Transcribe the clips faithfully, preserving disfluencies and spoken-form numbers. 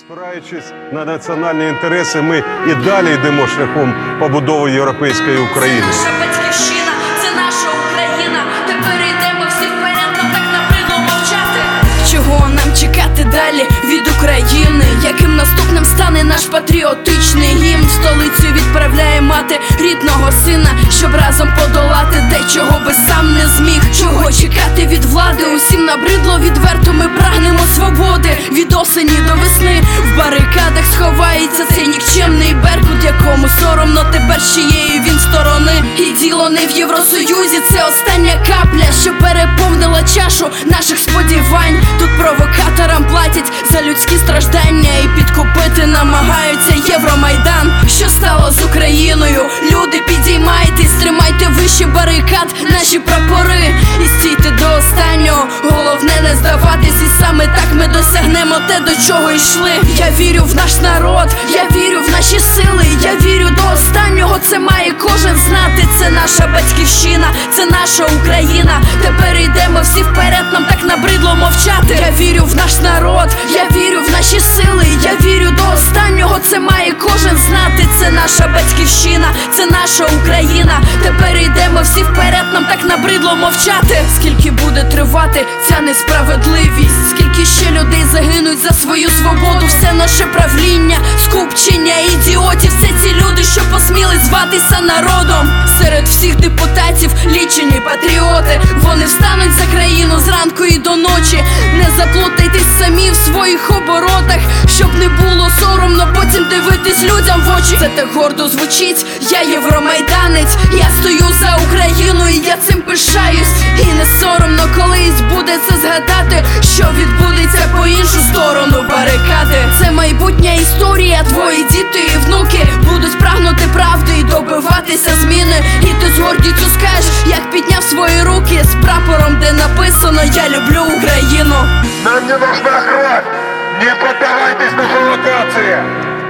Спираючись на національні інтереси, ми і далі йдемо шляхом побудови європейської України. Це наша батьківщина, це наша Україна. Тепер йдемо всі вперед, нам так набридло мовчати. Чого нам чекати далі від України? Яким наступним стане наш патріотичний гімн? Столицю відправляє мати рідного сина, щоб разом подолати те, чого би сам не зміг. Чого чекати від влади? Усім набридло відверто, ми прагнемо свободи. Від осені до весни в барикадах сховається цей нікчемний беркут, якому соромно тепер з чиєї він сторони. І діло не в Євросоюзі, це остання капля, що переповнила чашу наших сподівань. Тут провокаторам платять за людські страждання і підкупити намагаються Євромайдан. Що стало з Україною? Люди, підіймайтесь, тримайте вище барикад наші прапори і стійте до останнього. Головне не здаватись, і саме так ми досягнемо те, до чого йшли. Я вірю в наш народ, я вірю в наші сили, я вірю до останнього, це має кожен знати. Це наша батьківщина, це наша Україна. Тепер йдемо всі вперед, нам так набридло мовчати. Я вірю в наш народ, я вірю в наші сили, я вірю до останнього, це має кожен знати. Це наша батьківщина, це наша Україна. Тепер йдемо всі вперед, нам так набридло мовчати. Скільки буде тривати ця несправедливість? Скільки ще людей загинуть за свою свободу? Все наше правління, скупчення ідіотів, це ці люди, що посміли зватися народом. Серед всіх депутатів лічені патріоти, вони встануть за країну зранку і до ночі. Не заплутайтесь самі в своїх оборотах, щоб не було соромно потім дивитись людям в очі. Це так гордо звучить, я євромайданець, я стою за Україну і я цим пишаюсь. І не соромно колись буде це згадати, що відбудеться по іншу сторону барикади. Це майбутня історія, твої діти і внуки будуть прагнути правди і добиватися зміни. І ти з гордістю скажеш, як підняв свої руки з прапором, де написано «Я люблю Україну». Нам не нужна кровь, не поддавайтесь на провокации.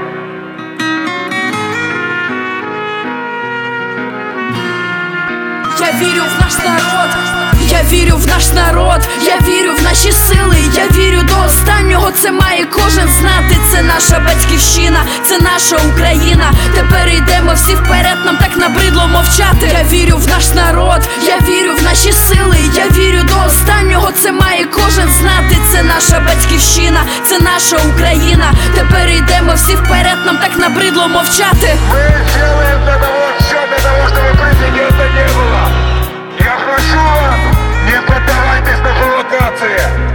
Я вірю в наш народ, я вірю в наш народ, я вірю в наші сили, я вірю до останнього, це має кожен знати. Це наша батьківщина, це наша Україна. Тепер йдемо всі вперед, нам так набридло мовчати. Я вірю в наш народ, я вірю в наші сили, я вірю до останнього, це має кожен знати. Це наша батьківщина, це наша Україна. Тепер йдемо всі вперед, нам так набридло мовчати. Мы сделаем для того, все для того, чтобы президента не было. Я прошу вас, не поддавайтесь на провокации.